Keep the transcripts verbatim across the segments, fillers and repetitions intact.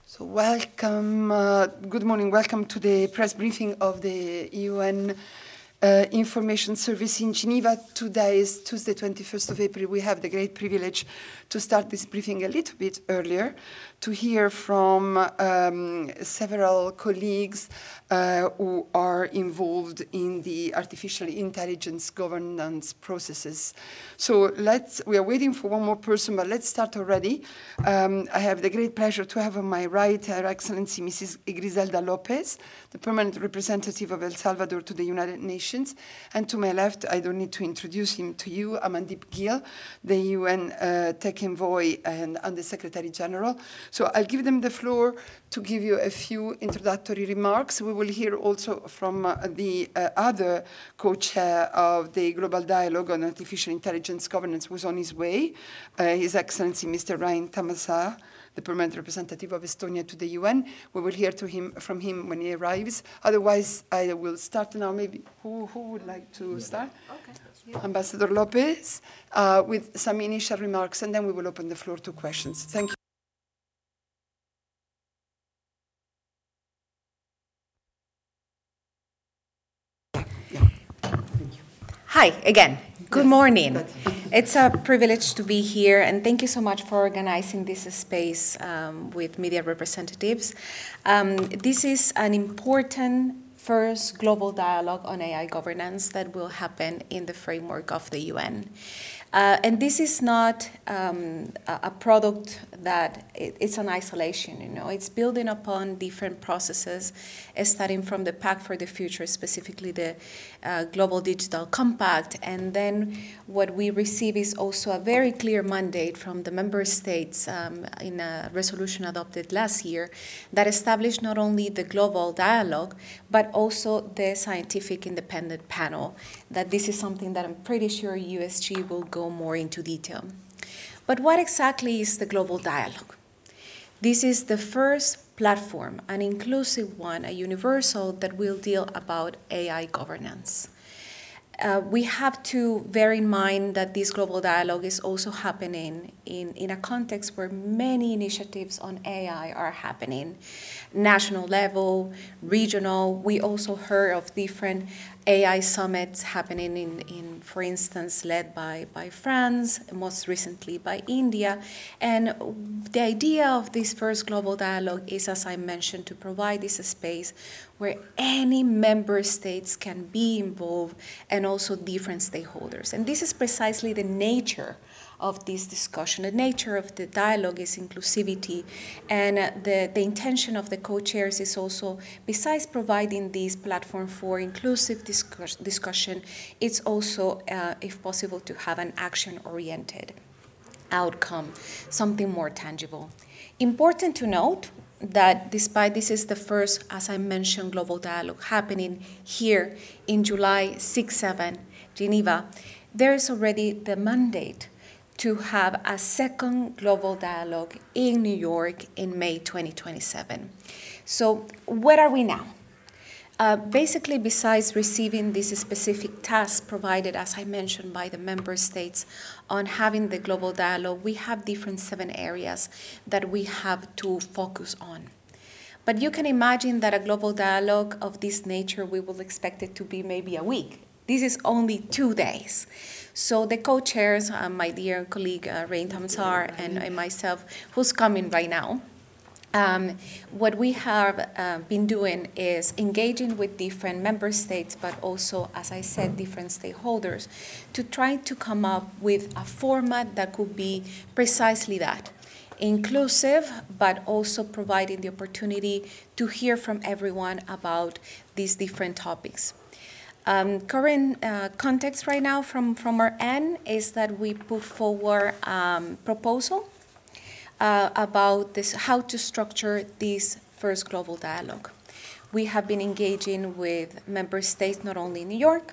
So welcome, uh, good morning, welcome to the press briefing of the U N uh, Information Service in Geneva. Today is Tuesday, twenty-first of April. We have the great privilege to start this briefing a little bit earlier, to hear from um, several colleagues uh, who are involved in the artificial intelligence governance processes. So let's, we are waiting for one more person, but let's start already. Um, I have the great pleasure to have on my right Her Excellency Missus Griselda Lopez, the permanent representative of El Salvador to the United Nations. And to my left, I don't need to introduce him to you, Amandeep Gill, the U N uh, Tech Envoy and Under Secretary General. So I'll give them the floor to give you a few introductory remarks. We will hear also from uh, the uh, other co-chair of the Global Dialogue on Artificial Intelligence Governance, who's on his way, uh, His Excellency Mister Ryan Tamasar, the permanent representative of Estonia to the U N. We will hear to him, from him when he arrives. Otherwise, I will start now. Maybe who, who would like to yeah. start? Okay. Yeah. Ambassador Lopez, uh, with some initial remarks, and then we will open the floor to questions. Thank you. Hi, again. Good yes, morning. It's a privilege to be here, and thank you so much for organizing this space um, with media representatives. Um, this is an important first global dialogue on A I governance that will happen in the framework of the U N. Uh, and this is not um, a product that it, it's an isolation, you know. It's building upon different processes, starting from the Pact for the Future, specifically the uh, Global Digital Compact. And then what we receive is also a very clear mandate from the member states um, in a resolution adopted last year that established not only the global dialogue, but also the scientific independent panel, that this is something that I'm pretty sure U S G will go more into detail. But what exactly is the global dialogue? This is the first platform, an inclusive one, a universal, that will deal about A I governance. Uh, we have to bear in mind that this global dialogue is also happening in, in a context where many initiatives on A I are happening. National level, regional. We also heard of different A I summits happening in, in for instance, led by, by France, most recently by India. And the idea of this first global dialogue is, as I mentioned, to provide this space where any member states can be involved and also different stakeholders. And this is precisely the nature of this discussion. The nature of the dialogue is inclusivity, and the, the intention of the co-chairs is also, besides providing this platform for inclusive discuss, discussion, it's also, uh, if possible, to have an action-oriented outcome, something more tangible. Important to note that despite this is the first, as I mentioned, global dialogue happening here in July sixth, seventh, Geneva, there is already the mandate to have a second global dialogue in New York in May twenty twenty-seven. So where are we now? Uh, basically, besides receiving this specific task provided, as I mentioned, by the member states on having the global dialogue, we have different seven areas that we have to focus on. But you can imagine that a global dialogue of this nature, we will expect it to be maybe a week. This is only two days. So the co-chairs, uh, my dear colleague uh, Ryan Tamasar and, and myself, who's coming right now, Um, what we have uh, been doing is engaging with different member states, but also, as I said, different stakeholders, to try to come up with a format that could be precisely that, inclusive, but also providing the opportunity to hear from everyone about these different topics. Um, current uh, context right now from, from our end is that we put forward a um, proposal Uh, about this, how to structure this first global dialogue. We have been engaging with member states, not only in New York.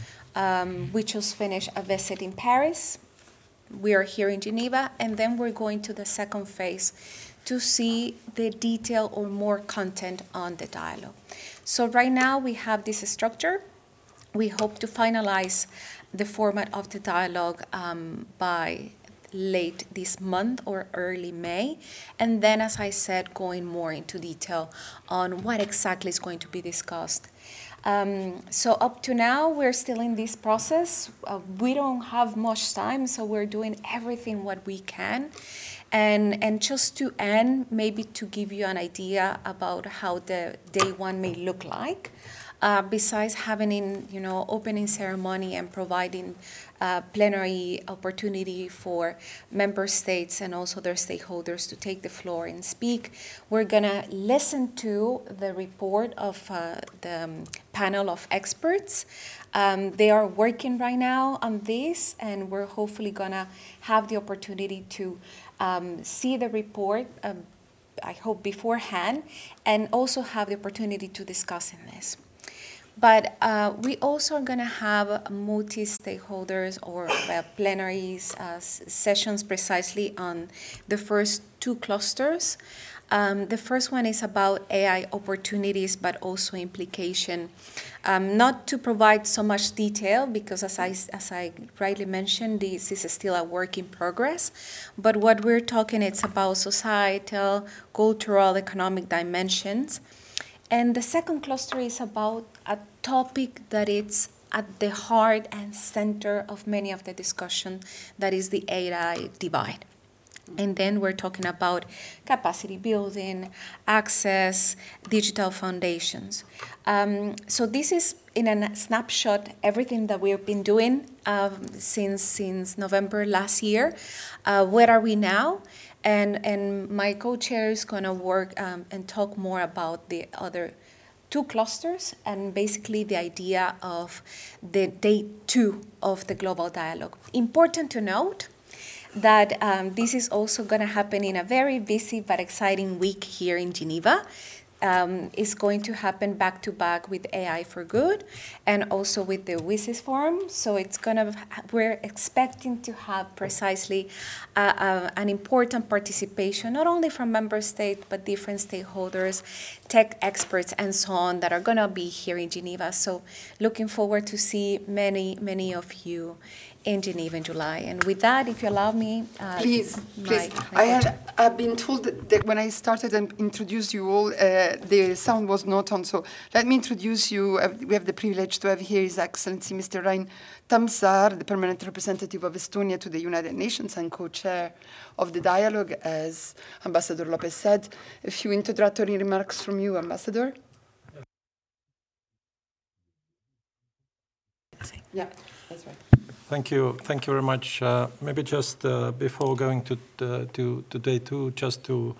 Um, we just finished a visit in Paris. We are here in Geneva, and then we're going to the second phase to see the detail or more content on the dialogue. So right now we have this structure. We hope to finalize the format of the dialogue um, by late this month or early May. And then, as I said, going more into detail on what exactly is going to be discussed. Um, so up to now, we're still in this process. Uh, we don't have much time, so we're doing everything what we can. And, and just to end, maybe to give you an idea about how the day one may look like, uh, besides having in, you know, opening ceremony and providing uh, plenary opportunity for member states and also their stakeholders to take the floor and speak, we're gonna listen to the report of uh, the um, panel of experts. Um, they are working right now on this, and we're hopefully gonna have the opportunity to um, see the report, uh, I hope beforehand, and also have the opportunity to discuss in this. But uh, we also are going to have multi-stakeholders or uh, plenaries uh, sessions precisely on the first two clusters. Um, the first one is about A I opportunities, but also implication. Um, not to provide so much detail, because as I, as I rightly mentioned, this is still a work in progress. But what we're talking, it's about societal, cultural, economic dimensions. And the second cluster is about a topic that is at the heart and center of many of the discussion, that is the A I divide. And then we're talking about capacity building, access, digital foundations. Um, so this is, in a snapshot, everything that we've been doing um, since, since November last year. Uh, where are we now? And, and my co-chair is going to work um, and talk more about the other two clusters and basically the idea of the day two of the global dialogue. Important to note that um, this is also going to happen in a very busy but exciting week here in Geneva. Um, it's going to happen back to back with A I for Good and also with the WSIS Forum. So it's going to, we're expecting to have precisely uh, uh, an important participation, not only from member states, but different stakeholders, tech experts, and so on that are going to be here in Geneva. So looking forward to see many, many of you in Geneva in July. And with that, if you allow me, uh, please, my, please. My I had I've been told that, that when I started and introduced you all, uh, the sound was not on. So let me introduce you. Uh, we have the privilege to have here His Excellency Mister Rein Tammsaar, the permanent representative of Estonia to the United Nations and co-chair of the dialogue, as Ambassador Lopez said. A few introductory remarks from you, Ambassador. Yeah, that's right. Thank you. Thank you very much. Uh, maybe just uh, before going to, uh, to to day two, just to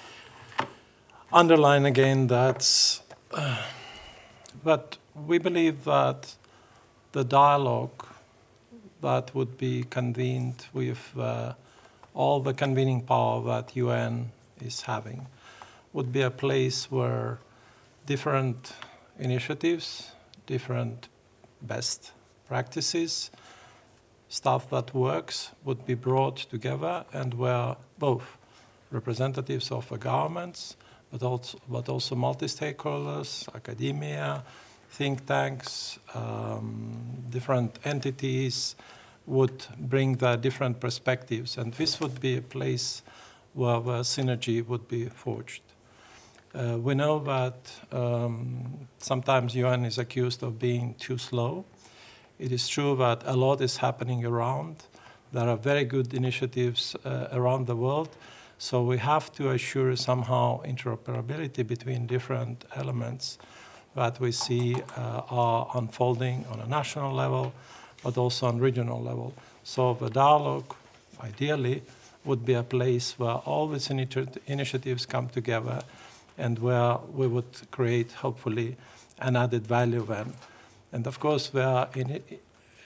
underline again that uh, that we believe that the dialogue that would be convened with uh, all the convening power that U N is having would be a place where different initiatives, different best practices, stuff that works would be brought together, and where both representatives of the governments, but also, but also multi-stakeholders, academia, think tanks, um, different entities would bring their different perspectives. And this would be a place where the synergy would be forged. Uh, we know that um, sometimes U N is accused of being too slow. It is true that a lot is happening around. There are very good initiatives uh, around the world. So we have to assure somehow interoperability between different elements that we see uh, are unfolding on a national level, but also on regional level. So the dialogue, ideally, would be a place where all these initi- initiatives come together and where we would create, hopefully, an added value then. And of course, we are in it,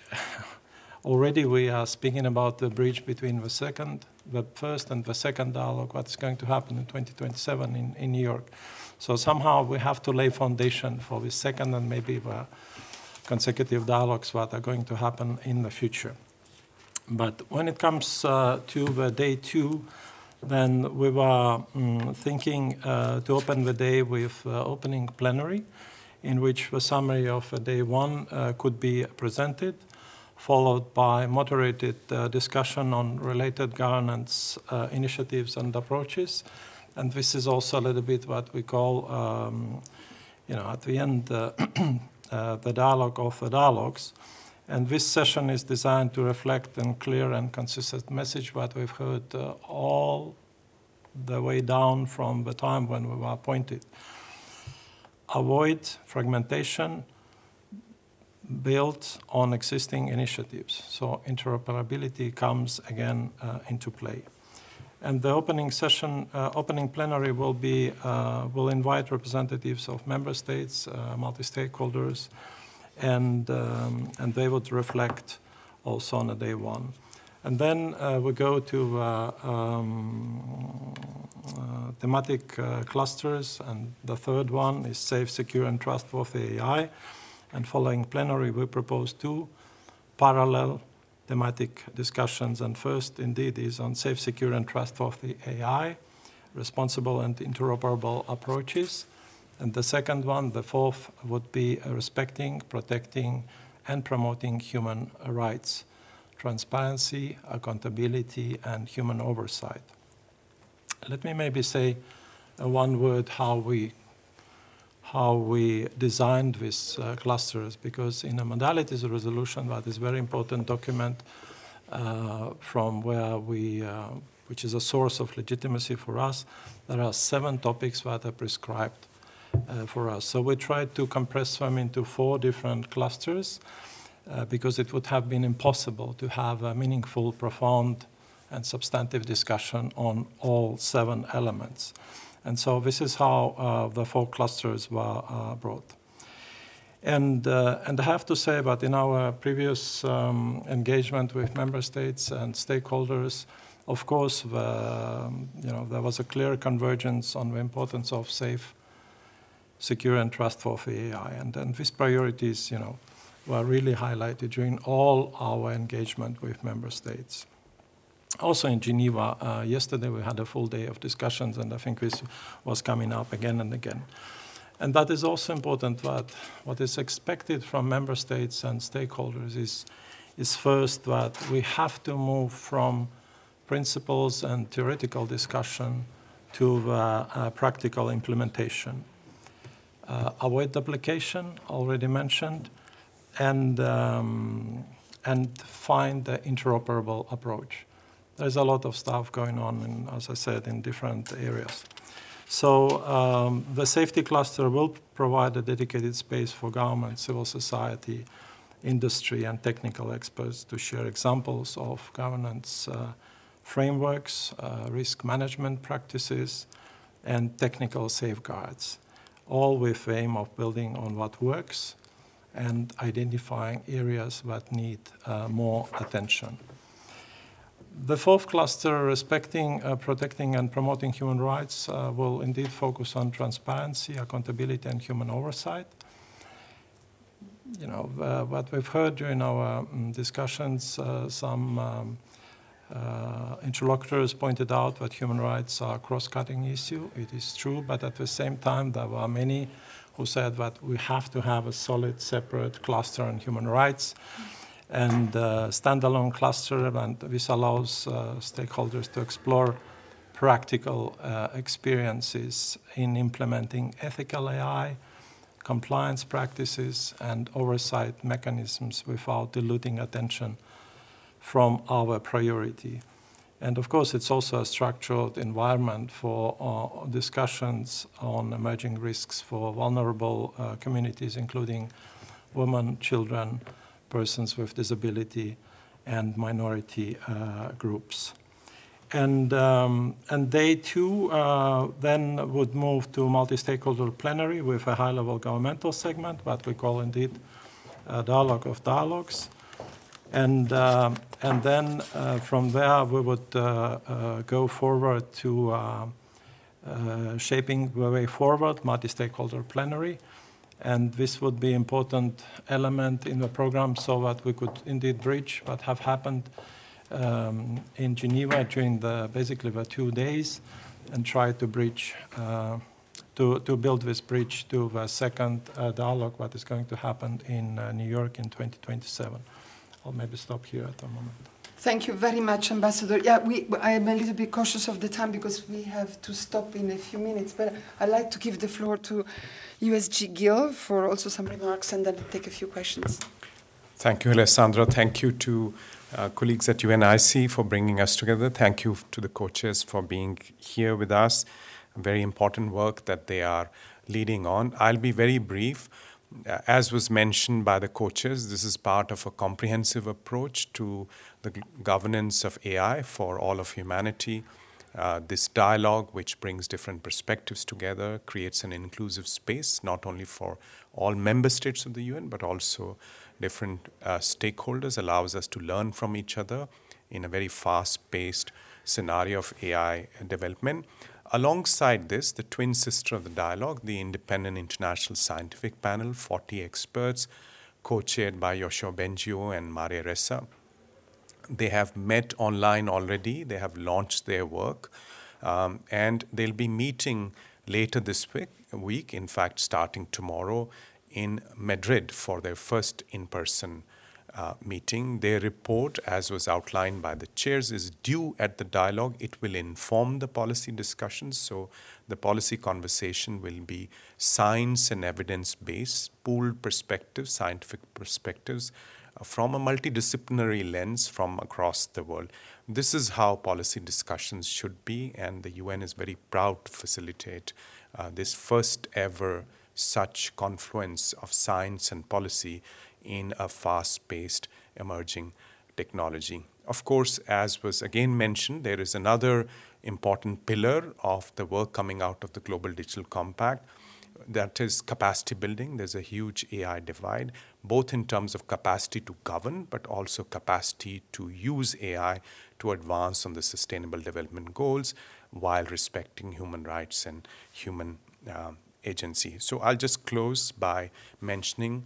already we are speaking about the bridge between the second, the first and the second dialogue, what's going to happen in twenty twenty-seven in, in New York. So somehow we have to lay foundation for the second and maybe the consecutive dialogues that are going to happen in the future. But when it comes uh, to the day two, then we were um, thinking uh, to open the day with uh, opening plenary, in which the summary of uh, day one uh, could be presented, followed by moderated uh, discussion on related governance uh, initiatives and approaches. And this is also a little bit what we call, um, you know, at the end, uh, uh, the dialogue of the dialogues. And this session is designed to reflect a clear and consistent message what we've heard uh, all the way down from the time when we were appointed. Avoid fragmentation built on existing initiatives. So interoperability comes again uh, into play. And the opening session, uh, opening plenary will be, uh, will invite representatives of member states, uh, multi-stakeholders, and, um, and they would reflect also on a day one. And then uh, we go to uh, um, uh, thematic uh, clusters, and the third one is safe, secure, and trustworthy A I. And following plenary, we propose two parallel thematic discussions. And first, indeed, is on safe, secure, and trustworthy A I, responsible and interoperable approaches. And the second one, the fourth, would be respecting, protecting, and promoting human rights, transparency, accountability, and human oversight. Let me maybe say uh, one word how we how we designed these uh, clusters, because in a modalities resolution, that is a very important document uh, from where we, uh, which is a source of legitimacy for us, there are seven topics that are prescribed uh, for us. So we tried to compress them into four different clusters uh, because it would have been impossible to have a meaningful, profound, and substantive discussion on all seven elements. And so this is how uh, the four clusters were uh, brought. And, uh, and I have to say that in our previous um, engagement with member states and stakeholders, of course, the, you know, there was a clear convergence on the importance of safe, secure, and trustworthy A I. And, and these priorities, you know, were really highlighted during all our engagement with member states. Also in Geneva, uh, yesterday we had a full day of discussions, and I think this was coming up again and again. And that is also important, that what is expected from member states and stakeholders is, is first that we have to move from principles and theoretical discussion to uh, uh, practical implementation. Uh, avoid duplication, already mentioned, and, um, and find the interoperable approach. There's a lot of stuff going on, in, as I said, in different areas. So um, the safety cluster will provide a dedicated space for government, civil society, industry, and technical experts to share examples of governance uh, frameworks, uh, risk management practices, and technical safeguards, all with the aim of building on what works and identifying areas that need uh, more attention. The fourth cluster, respecting, uh, protecting, and promoting human rights, uh, will indeed focus on transparency, accountability, and human oversight. You know, uh, what we've heard during our um, discussions, uh, some um, uh, interlocutors pointed out that human rights are a cross-cutting issue. It is true, but at the same time, there were many who said that we have to have a solid, separate cluster on human rights and uh, standalone cluster, and this allows uh, stakeholders to explore practical uh, experiences in implementing ethical A I, compliance practices, and oversight mechanisms without diluting attention from our priority. And of course, it's also a structured environment for uh, discussions on emerging risks for vulnerable uh, communities, including women, children, persons with disability, and minority uh, groups. And, um, and they too uh, then would move to multi-stakeholder plenary with a high-level governmental segment, what we call indeed a dialogue of dialogues. And, uh, and then uh, from there we would uh, uh, go forward to uh, uh, shaping the way forward, multi-stakeholder plenary. And this would be an important element in the program so that we could indeed bridge what have happened um, in Geneva during the, basically the two days and try to bridge, uh, to, to build this bridge to the second uh, dialogue, what is going to happen in uh, New York in twenty twenty-seven. I'll maybe stop here at the moment. Thank you very much, Ambassador. Yeah, we, I am a little bit cautious of the time because we have to stop in a few minutes, but I'd like to give the floor to U S G Gill for also some remarks and then take a few questions. Thank you, Alessandra. Thank you to uh, colleagues at U N I C for bringing us together. Thank you to the co-chairs for being here with us. Very important work that they are leading on. I'll be very brief. Uh, as was mentioned by the co-chairs, this is part of a comprehensive approach to the g- governance of A I for all of humanity. Uh, this dialogue, which brings different perspectives together, creates an inclusive space, not only for all member states of the U N, but also different uh, stakeholders, allows us to learn from each other in a very fast-paced scenario of A I development. Alongside this, the twin sister of the dialogue, the Independent International Scientific Panel, forty experts, co-chaired by Yoshua Bengio and Maria Ressa. They have met online already. They have launched their work. Um, and they'll be meeting later this week, week, in fact, starting tomorrow in Madrid for their first in-person Uh, meeting. Their report, as was outlined by the chairs, is due at the dialogue. It will inform the policy discussions. So the policy conversation will be science and evidence-based, pooled perspectives, scientific perspectives uh, from a multidisciplinary lens from across the world. This is how policy discussions should be, and the U N is very proud to facilitate uh, this first ever such confluence of science and policy in a fast-paced emerging technology. Of course, as was again mentioned, there is another important pillar of the work coming out of the Global Digital Compact, that is capacity building. There's a huge A I divide, both in terms of capacity to govern, but also capacity to use A I to advance on the Sustainable Development Goals while respecting human rights and human uh, agency. So I'll just close by mentioning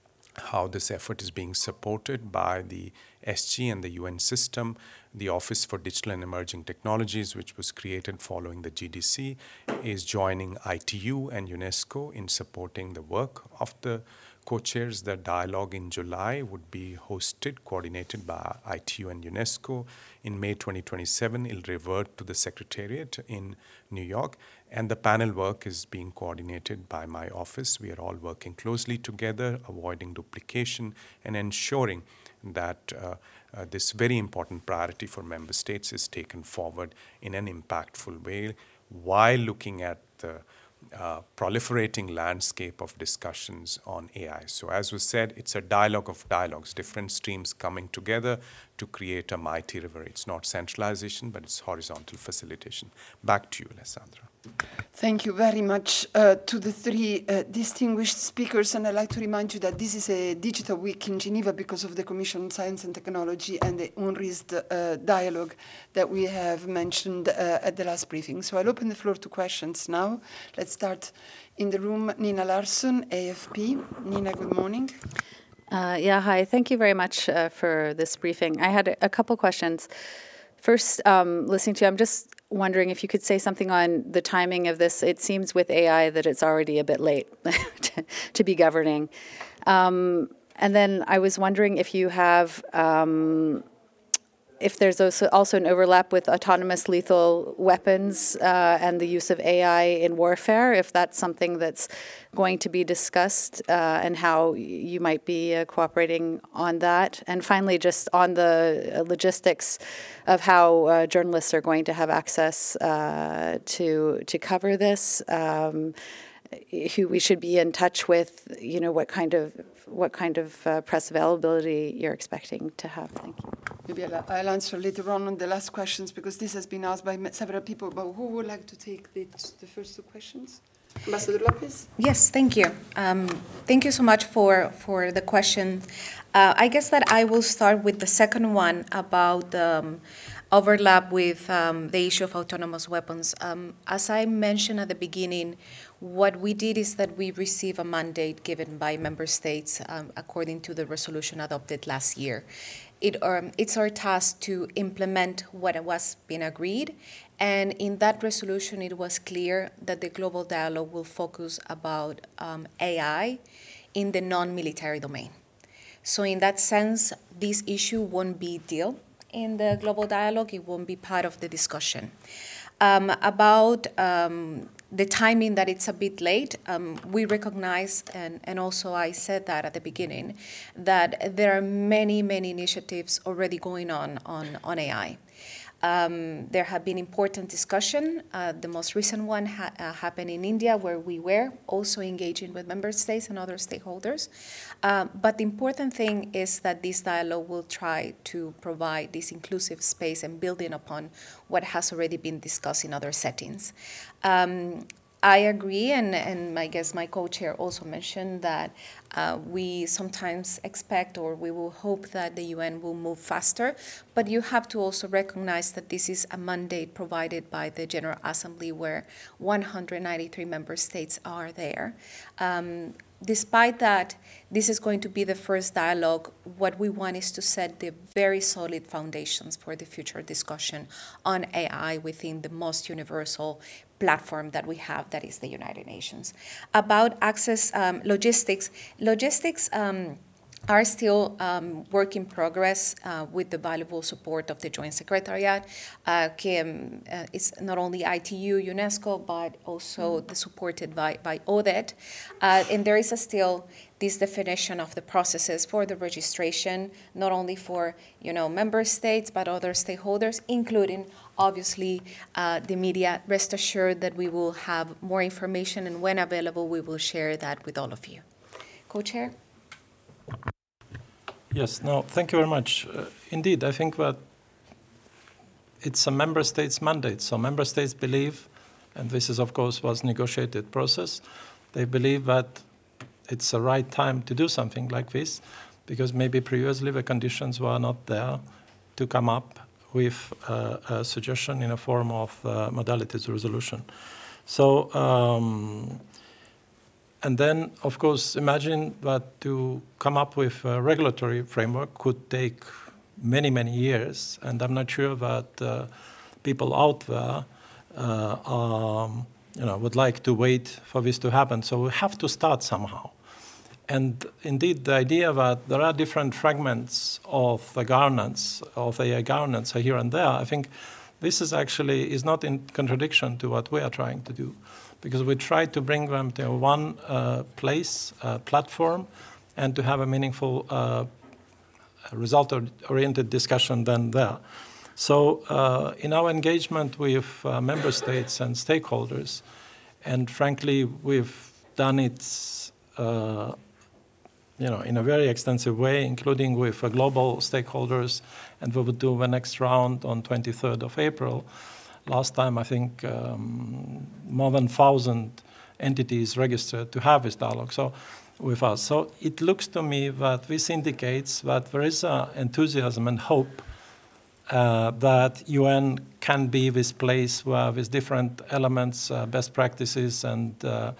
how this effort is being supported by the S G and the U N system. The Office for Digital and Emerging Technologies, which was created following the G D C, is joining I T U and UNESCO in supporting the work of the co-chairs. The dialogue in July would be hosted, coordinated by I T U and UNESCO. In May twenty twenty-seven, it'll revert to the Secretariat in New York, and the panel work is being coordinated by my office. We are all working closely together, avoiding duplication and ensuring that uh, uh, this very important priority for member states is taken forward in an impactful way while looking at the uh, proliferating landscape of discussions on A I. So as was said, it's a dialogue of dialogues, different streams coming together to create a mighty river. It's not centralization, but it's horizontal facilitation. Back to you, Alessandra. Thank you very much uh, to the three uh, distinguished speakers, and I'd like to remind you that this is a digital week in Geneva because of the Commission on Science and Technology and the UNRISD uh, dialogue that we have mentioned uh, at the last briefing. So I'll open the floor to questions now. Let's start in the room. Nina Larsson, A F P. Nina, good morning. Uh, yeah, hi. Thank you very much uh, for this briefing. I had a, a couple questions. First, um, listening to you, I'm just wondering if you could say something on the timing of this. It seems with A I that it's already a bit late to, to be governing. Um, and then I was wondering if you have, um, if there's also, also an overlap with autonomous lethal weapons uh, and the use of A I in warfare, if that's something that's going to be discussed uh, and how you might be uh, cooperating on that. And finally, just on the logistics of how uh, journalists are going to have access uh, to to cover this, um, who we should be in touch with, you know, what kind of what kind of uh, press availability you're expecting to have. Thank you. Maybe I'll, I'll answer later on on the last questions because this has been asked by several people. But who would like to take the, the first two questions? Ambassador Lopez? Yes, thank you. Um, thank you so much for, for the question. Uh, I guess that I will start with the second one about um, overlap with um, the issue of autonomous weapons. Um, as I mentioned at the beginning, what we did is that we received a mandate given by member states um, according to the resolution adopted last year. It, um, it's our task to implement what was being agreed, and in that resolution it was clear that the global dialogue will focus about um, A I in the non-military domain. So in that sense, this issue won't be dealt in the global dialogue. It won't be part of the discussion. Um, about um, the timing that it's a bit late, um, we recognize, and, and also I said that at the beginning, that there are many, many initiatives already going on on, on A I. Um, there have been important discussion. Uh, the most recent one ha- uh, happened in India, where we were also engaging with member states and other stakeholders. Um, but the important thing is that this dialogue will try to provide this inclusive space and building upon what has already been discussed in other settings. Um, I agree, and, and I guess my co-chair also mentioned that uh, we sometimes expect, or we will hope, that the U N will move faster, but you have to also recognize that this is a mandate provided by the General Assembly, where one hundred ninety-three member states are there. Um, Despite that, this is going to be the first dialogue. What we want is to set the very solid foundations for the future discussion on A I within the most universal platform that we have, that is the United Nations. About access um, logistics, logistics um, are still um, work in progress uh, with the valuable support of the Joint Secretariat. Uh, um, uh, it's not only I T U, UNESCO, but also the supported by, by O D E T. Uh, and there is a still this definition of the processes for the registration, not only for you know member states, but other stakeholders, including obviously uh, the media. Rest assured that we will have more information, and when available, we will share that with all of you. Co-chair? Yes, no, thank you very much. Uh, indeed, I think that it's a member states mandate. So member states believe, and this is of course was negotiated process, they believe that it's the right time to do something like this, because maybe previously the conditions were not there to come up with uh, a suggestion in a form of uh, modalities resolution. So, um, and then, of course, imagine that to come up with a regulatory framework could take many, many years, and I'm not sure that uh, people out there uh, um, you know, would like to wait for this to happen. So we have to start somehow. And indeed, the idea that there are different fragments of the governance, of A I governance here and there, I think this is actually is not in contradiction to what we are trying to do, because we try to bring them to one uh, place, uh, platform, and to have a meaningful uh, result-oriented discussion then there. So uh, in our engagement with uh, member states and stakeholders, and frankly, we've done it uh, you know, in a very extensive way, including with uh, global stakeholders, and we would do the next round on twenty-third of April. Last time, I think um, more than one thousand entities registered to have this dialogue so, with us. So it looks to me that this indicates that there is uh, enthusiasm and hope uh, that U N can be this place where with different elements, uh, best practices, and uh,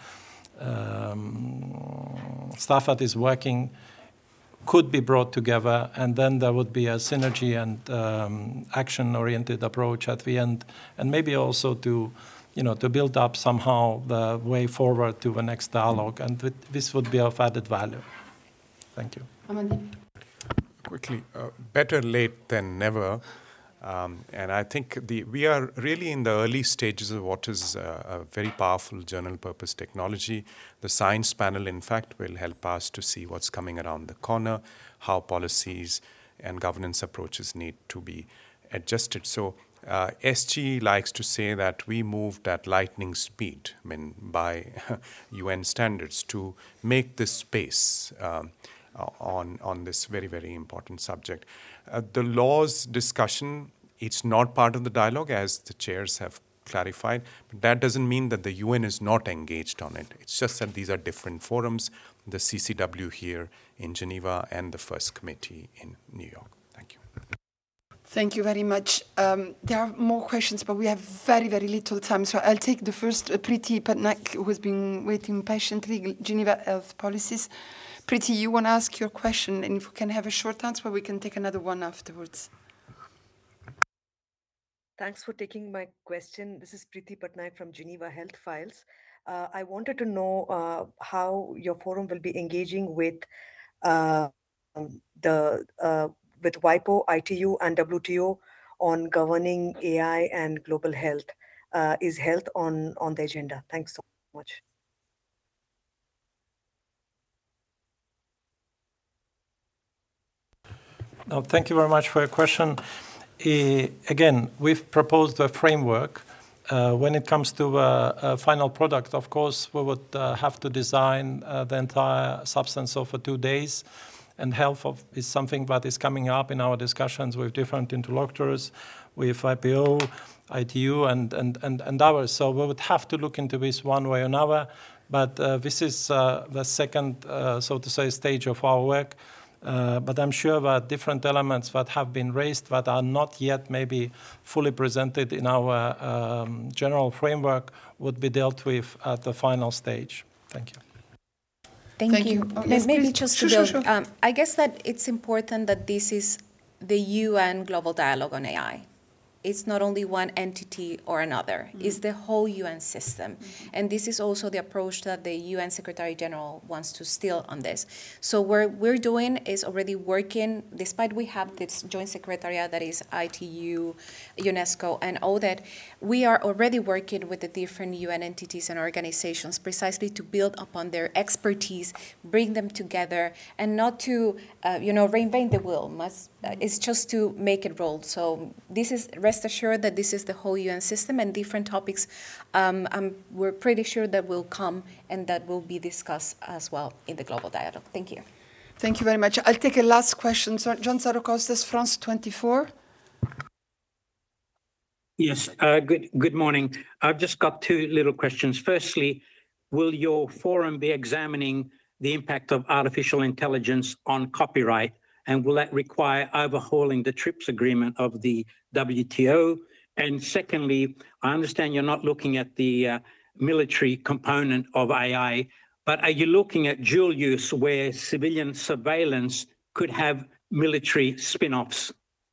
um, stuff that is working could be brought together, and then there would be a synergy and um, action-oriented approach at the end, and maybe also to, you know, to build up somehow the way forward to the next dialogue, and th- this would be of added value. Thank you. Amandeep. Quickly, uh, better late than never. Um, and I think the, we are really in the early stages of what is uh, a very powerful general purpose technology. The science panel, in fact, will help us to see what's coming around the corner, how policies and governance approaches need to be adjusted. So uh, S G likes to say that we moved at lightning speed, I mean, by U N standards, to make this space um, on, on this very, very important subject. Uh, the laws discussion, it's not part of the dialogue, as the chairs have clarified, but that doesn't mean that the U N is not engaged on it. It's just that these are different forums, the C C W here in Geneva and the First Committee in New York. Thank you. Thank you very much. Um, there are more questions, but we have very, very little time. So I'll take the first, uh, Priti Patnaik, who has been waiting patiently, Geneva Health Policies. Priti, you want to ask your question, and if we can have a short answer, we can take another one afterwards. Thanks for taking my question. This is Priti Patnaik from Geneva Health Files. Uh, I wanted to know uh, how your forum will be engaging with uh, the uh, with WIPO, I T U, and W T O on governing A I and global health. Uh, is health on, on the agenda? Thanks so much. No, thank you very much for your question. Uh, again, we've proposed a framework. Uh, when it comes to a, a final product, of course, we would uh, have to design uh, the entire substance over two days. And health of, is something that is coming up in our discussions with different interlocutors, with I P O, I T U, and, and, and, and others. So we would have to look into this one way or another. But uh, this is uh, the second, uh, so to say, stage of our work. Uh, but I'm sure that different elements that have been raised that are not yet maybe fully presented in our um, general framework would be dealt with at the final stage. Thank you. Thank, Thank you. you. Oh, Maybe yes, please. just Sure, to build, sure, sure. Um, I guess that it's important that this is the U N Global Dialogue on A I. It's not only one entity or another, mm-hmm. it's the whole U N system. Mm-hmm. And this is also the approach that the U N Secretary General wants to steal on this. So what we're doing is already working, despite we have this joint secretariat that is I T U, UNESCO, and O D E T, we are already working with the different U N entities and organizations precisely to build upon their expertise, bring them together, and not to, uh, you know, reinvent the wheel. Must, uh, it's just to make it roll. So this is, rest assured that this is the whole U N system, and different topics um, um, we're pretty sure that will come and that will be discussed as well in the global dialogue. Thank you. Thank you very much. I'll take a last question. So, John Sarokostas, France twenty-four. Yes, uh, good, good morning. I've just got two little questions. Firstly, will your forum be examining the impact of artificial intelligence on copyright? And will that require overhauling the TRIPS agreement of the W T O? And secondly, I understand you're not looking at the uh, military component of A I, but are you looking at dual use where civilian surveillance could have military spin-offs?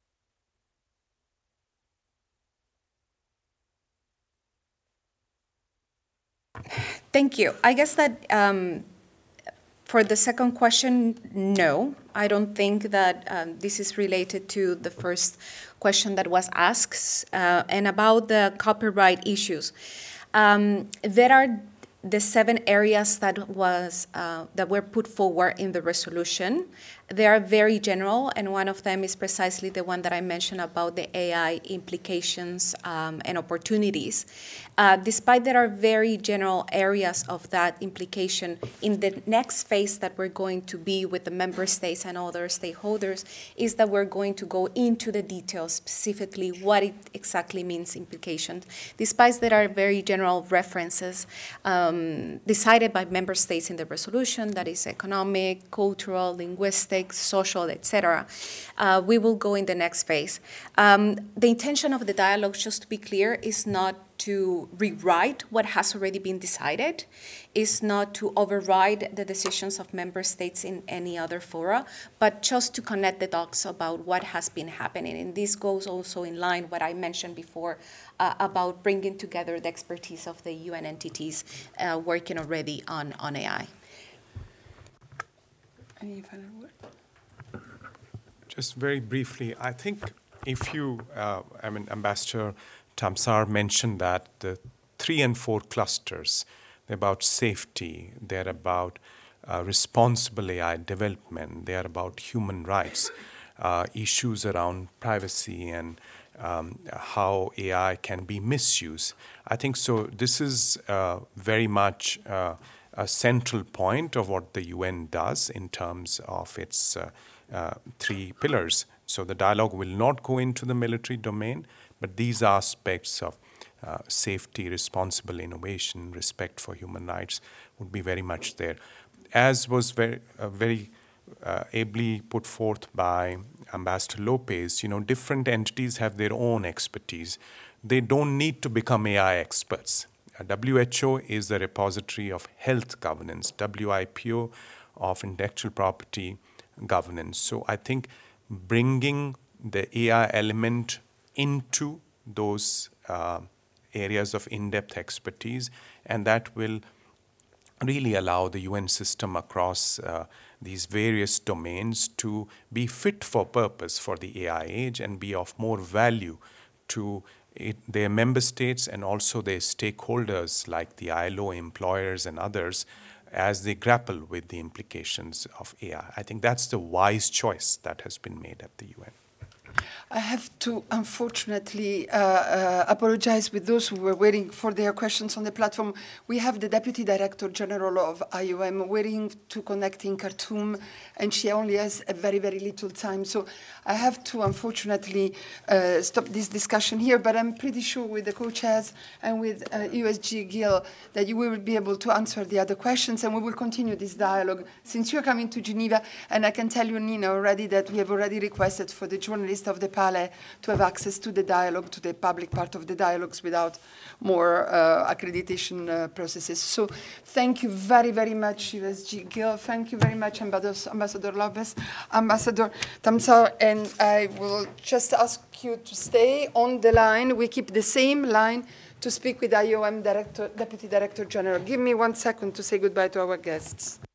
Thank you. I guess that um, for the second question, no. I don't think that um, this is related to the first question that was asked. Uh, and about the copyright issues, um, there are the seven areas that was uh, that were put forward in the resolution. They are very general, and one of them is precisely the one that I mentioned about the A I implications um, and opportunities. Uh, despite there are very general areas of that implication, in the next phase that we're going to be with the member states and other stakeholders is that we're going to go into the details, specifically what it exactly means implications. Despite there are very general references um, decided by member states in the resolution, that is economic, cultural, linguistic, social, et cetera, uh, we will go in the next phase. Um, the intention of the dialogue, just to be clear, is not to rewrite what has already been decided, is not to override the decisions of member states in any other fora, but just to connect the dots about what has been happening. And this goes also in line what I mentioned before uh, about bringing together the expertise of the U N entities uh, working already on, on A I. Any final word? Just very briefly, I think if you, uh, I mean, Ambassador Tamsar mentioned that the three and four clusters, they're about safety, they're about uh, responsible A I development, they're about human rights, uh, issues around privacy and um, how A I can be misused. I think so this is uh, very much uh, a central point of what the U N does in terms of its uh, uh, three pillars. So the dialogue will not go into the military domain, but these aspects of uh, safety, responsible innovation, respect for human rights would be very much there. As was very, uh, very uh, ably put forth by Ambassador Lopez, you know, different entities have their own expertise. They don't need to become A I experts. Uh, W H O is the repository of health governance, W I P O of intellectual property governance. So I think bringing the A I element into those uh, areas of in-depth expertise, and that will really allow the U N system across uh, these various domains to be fit for purpose for the A I age and be of more value to it, their member states and also their stakeholders like the I L O, employers and others as they grapple with the implications of A I. I think that's the wise choice that has been made at the U N. I have to unfortunately uh, uh, apologize with those who were waiting for their questions on the platform. We have the Deputy Director General of I O M waiting to connect in Khartoum, and she only has a very, very little time. So I have to unfortunately uh, stop this discussion here, but I'm pretty sure with the co-chairs and with uh, U S G Gil that you will be able to answer the other questions, and we will continue this dialogue since you're coming to Geneva. And I can tell you, Nina, already that we have already requested for the journalists of the Palais to have access to the dialogue, to the public part of the dialogues without more uh, accreditation uh, processes. So thank you very, very much, U S G Gil. Thank you very much, Ambassador, Ambassador Lopez, Ambassador Tamsar. And I will just ask you to stay on the line. We keep the same line to speak with I O M Director, Deputy Director General. Give me one second to say goodbye to our guests.